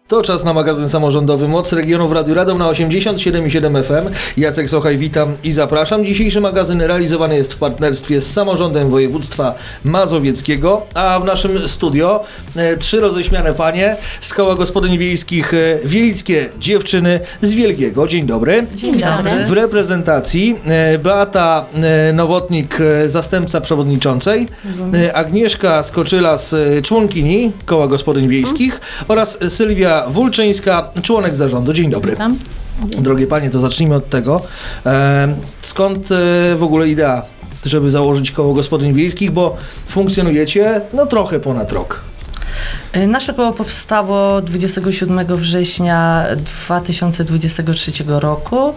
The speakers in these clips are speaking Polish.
To czas na magazyn samorządowy Moc Regionu w Radiu Radom na 87,7 FM. Jacek Sochaj, witam i zapraszam. Dzisiejszy magazyn realizowany jest w partnerstwie z Samorządem Województwa Mazowieckiego, a w naszym studio trzy roześmiane panie z Koła Gospodyń Wiejskich Wielickie Dziewczyny z Wielkiego. Dzień dobry. Dzień dobry. W reprezentacji Beata Nowotnik, zastępca przewodniczącej, Agnieszka Skoczylas, członkini Koła Gospodyń Wiejskich oraz Sylwia Wulczyńska, członek zarządu. Dzień dobry. Witam. Drogie panie, to zacznijmy od tego. Skąd w ogóle idea, żeby założyć Koło Gospodyń Wiejskich, bo funkcjonujecie trochę ponad rok. Nasze koło powstało 27 września 2023 roku.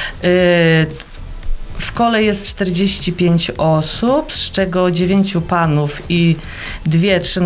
W kole jest 45 osób, z czego 9 panów i 2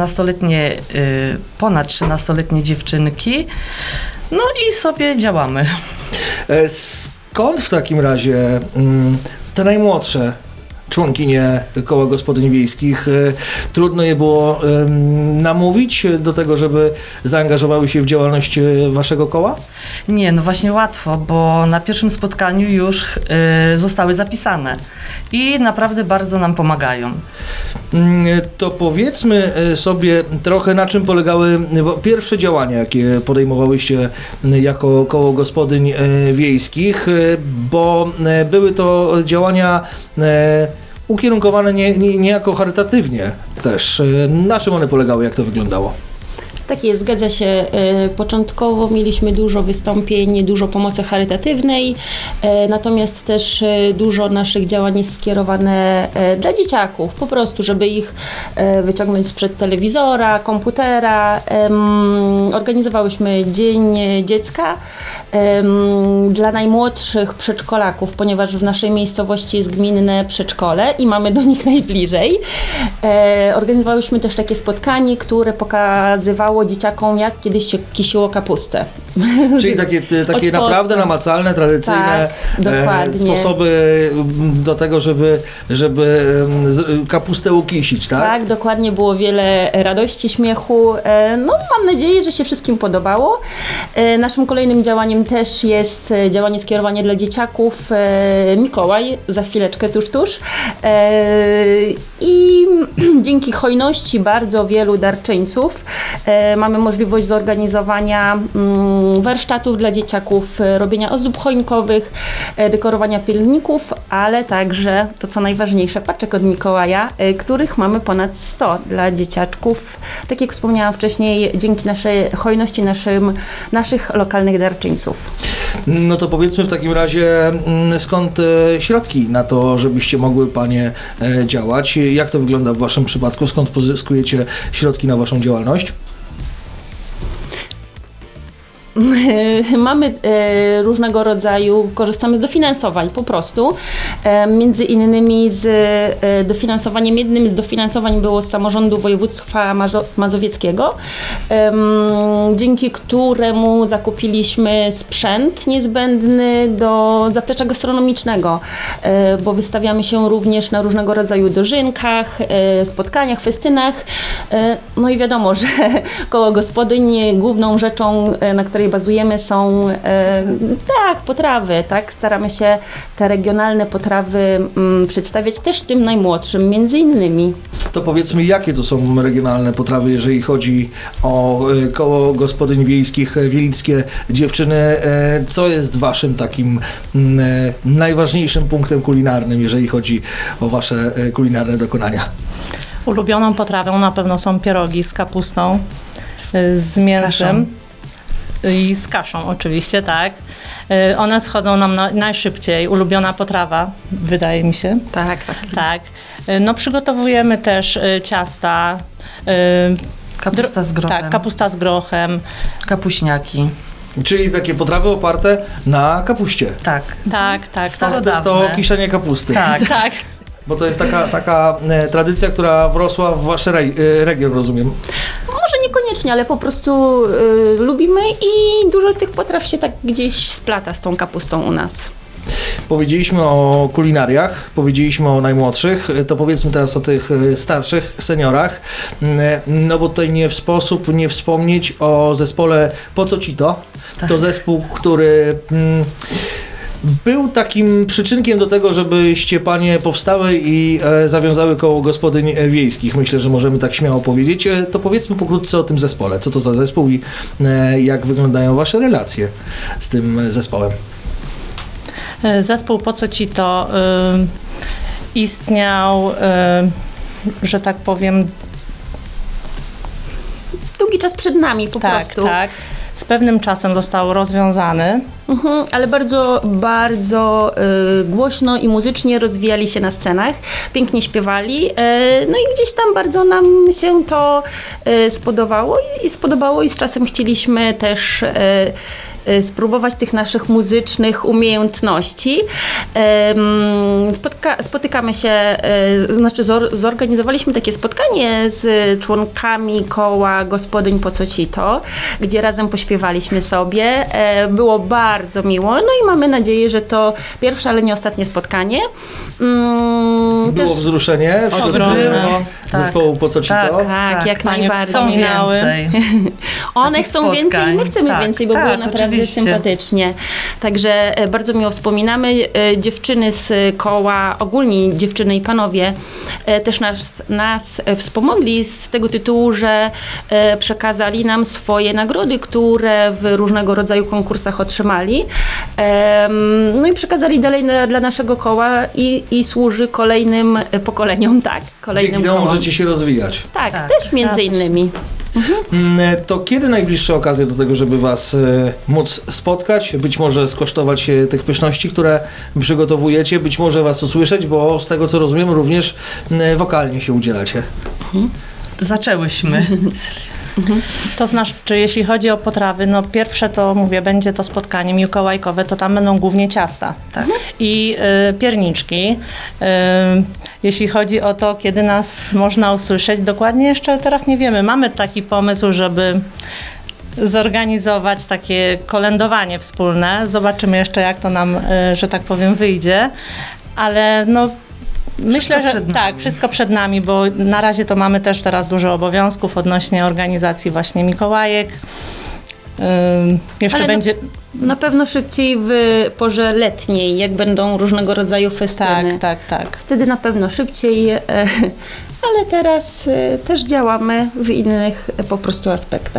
ponad 13-letnie dziewczynki. No i sobie działamy. Skąd w takim razie te najmłodsze członkinie Koła Gospodyń Wiejskich? Trudno je było namówić do tego, żeby zaangażowały się w działalność waszego koła? Nie, no właśnie łatwo, bo na pierwszym spotkaniu już zostały zapisane i naprawdę bardzo nam pomagają. To powiedzmy sobie trochę, na czym polegały pierwsze działania, jakie podejmowałyście jako Koło Gospodyń Wiejskich, bo były to działania ukierunkowane niejako charytatywnie też. Na czym one polegały, jak to wyglądało? Tak jest, zgadza się. Początkowo mieliśmy dużo wystąpień, dużo pomocy charytatywnej, natomiast też dużo naszych działań jest skierowane dla dzieciaków, po prostu, żeby ich wyciągnąć sprzed telewizora, komputera. Organizowałyśmy Dzień Dziecka dla najmłodszych przedszkolaków, ponieważ w naszej miejscowości jest gminne przedszkole i mamy do nich najbliżej. Organizowałyśmy też takie spotkanie, które pokazywało dzieciakom, jak kiedyś się kisiło kapustę. Czyli takie naprawdę namacalne, tradycyjne sposoby do tego, żeby kapustę ukisić, tak? Tak, dokładnie, było wiele radości, śmiechu. Mam nadzieję, że się wszystkim podobało. Naszym kolejnym działaniem też jest działanie skierowane dla dzieciaków. Mikołaj, za chwileczkę, tuż. I dzięki hojności bardzo wielu darczyńców mamy możliwość zorganizowania warsztatów dla dzieciaków, robienia ozdób choinkowych, dekorowania pilników, ale także, to co najważniejsze, paczek od Mikołaja, których mamy ponad 100 dla dzieciaczków. Tak jak wspomniałam wcześniej, dzięki naszej hojności naszych lokalnych darczyńców. No to powiedzmy w takim razie, skąd środki na to, żebyście mogły panie działać? Jak to wygląda w waszym przypadku? Skąd pozyskujecie środki na waszą działalność? Mamy różnego rodzaju, korzystamy z dofinansowań po prostu. Między innymi jednym z dofinansowań było z Samorządu Województwa Mazowieckiego, dzięki któremu zakupiliśmy sprzęt niezbędny do zaplecza gastronomicznego, bo wystawiamy się również na różnego rodzaju dożynkach, spotkaniach, festynach. No i wiadomo, że Koło Gospodyń główną rzeczą, na której bazujemy, są potrawy, tak? Staramy się te regionalne potrawy przedstawiać też tym najmłodszym, między innymi. To powiedzmy, jakie to są regionalne potrawy, jeżeli chodzi o Koło Gospodyń Wiejskich Wielickie Dziewczyny? Co jest waszym takim najważniejszym punktem kulinarnym, jeżeli chodzi o wasze kulinarne dokonania? Ulubioną potrawą na pewno są pierogi z kapustą, z mięsem i z kaszą oczywiście, tak. One schodzą nam najszybciej. Ulubiona potrawa, wydaje mi się. Tak. No przygotowujemy też ciasta. Kapusta z grochem. Tak, kapusta z grochem. Kapuśniaki. Czyli takie potrawy oparte na kapuście. Tak. To jest to kiszenie kapusty. Tak. Bo to jest taka tradycja, która wrosła w wasz region, rozumiem. Może niekoniecznie, ale po prostu lubimy i dużo tych potraw się tak gdzieś splata z tą kapustą u nas. powiedzieliśmy o kulinariach, powiedzieliśmy o najmłodszych, to powiedzmy teraz o tych starszych, seniorach, no bo tutaj nie w sposób nie wspomnieć o zespole Po co ci to? To zespół, który był takim przyczynkiem do tego, żebyście panie powstały i zawiązały koło gospodyń wiejskich. Myślę, że możemy tak śmiało powiedzieć. To powiedzmy pokrótce o tym zespole. Co to za zespół i jak wyglądają wasze relacje z tym zespołem? Zespół Po co ci to istniał, że tak powiem, Długi czas przed nami po prostu. tak. Z pewnym czasem został rozwiązany. Ale bardzo, bardzo głośno i muzycznie rozwijali się na scenach, pięknie śpiewali, no i gdzieś tam bardzo nam się to spodobało i z czasem chcieliśmy też spróbować tych naszych muzycznych umiejętności. Spotykamy się, zorganizowaliśmy takie spotkanie z członkami koła gospodyń Po co ci to, gdzie razem pośpiewaliśmy sobie. Było bardzo miło, no i mamy nadzieję, że to pierwsze, ale nie ostatnie spotkanie. Było wzruszenie wśród zespołu Po co ci to? Tak, jak Panie najbardziej. wspominały. One Takich chcą więcej, spotkań. my chcemy Tak, więcej, bo tak, było naprawdę oczywiście. sympatycznie. Także bardzo miło wspominamy. Dziewczyny z koła, ogólnie dziewczyny i panowie też nas wspomogli z tego tytułu, że przekazali nam swoje nagrody, które w różnego rodzaju konkursach otrzymali. No i przekazali dalej dla naszego koła i służy kolejnym pokoleniom, kolejnym Dzięki temu kołom. możecie się rozwijać. Tak, Tak, też między zgadza się. innymi. To kiedy najbliższe okazje do tego, żeby was móc spotkać, być może skosztować tych pyszności, które przygotowujecie, być może was usłyszeć, bo z tego co rozumiem również wokalnie się udzielacie. Zaczęłyśmy. To znaczy, jeśli chodzi o potrawy, no pierwsze to mówię, będzie to spotkanie mikołajkowe, to tam będą głównie ciasta Tak. i pierniczki. Jeśli chodzi o to, kiedy nas można usłyszeć, dokładnie jeszcze teraz nie wiemy. Mamy taki pomysł, żeby zorganizować takie kolędowanie wspólne. Zobaczymy jeszcze, jak to nam, że tak powiem, wyjdzie, ale no myślę, że przed nami. tak, wszystko przed nami, bo na razie to mamy też teraz dużo obowiązków odnośnie organizacji właśnie Mikołajek. Jeszcze Ale będzie... Na pewno szybciej w porze letniej, jak będą różnego rodzaju festyny. Tak. Wtedy na pewno szybciej, ale teraz też działamy w innych po prostu aspektach.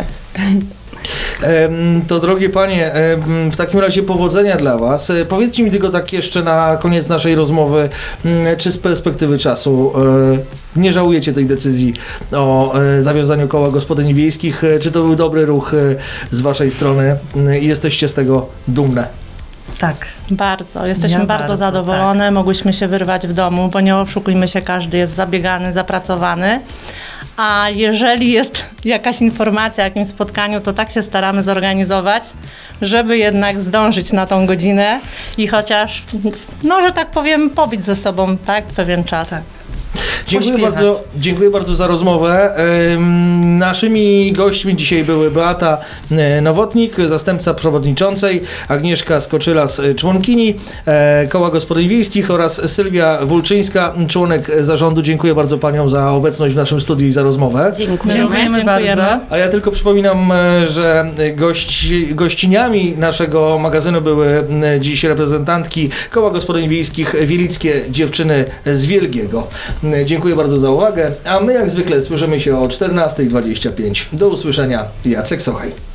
To drogie panie, w takim razie powodzenia dla was. Powiedzcie mi tylko tak jeszcze na koniec naszej rozmowy, czy z perspektywy czasu nie żałujecie tej decyzji o zawiązaniu koła gospodyń wiejskich? Czy to był dobry ruch z waszej strony i jesteście z tego dumne? Tak. Bardzo. Jesteśmy Ja bardzo bardzo, zadowolone. Mogłyśmy się wyrwać w domu, bo nie oszukujmy się, każdy jest zabiegany, zapracowany. A jeżeli jest jakaś informacja o jakimś spotkaniu, to tak się staramy zorganizować, żeby jednak zdążyć na tą godzinę i chociaż, no że tak powiem, pobić ze sobą pewien czas. Tak. Dziękuję dziękuję bardzo za rozmowę. Naszymi gośćmi dzisiaj były Beata Nowotnik, zastępca przewodniczącej, Agnieszka Skoczylas, członkini Koła Gospodyń Wiejskich oraz Sylwia Wulczyńska, członek zarządu. Dziękuję bardzo paniom za obecność w naszym studiu i za rozmowę. Dziękujemy bardzo. A ja tylko przypominam, że gościniami naszego magazynu były dziś reprezentantki Koła Gospodyń Wiejskich Wielickie Dziewczyny z Wielgiego. Dziękuję bardzo za uwagę, a my jak zwykle słyszymy się o 14:25. Do usłyszenia. Jacek Sochaj.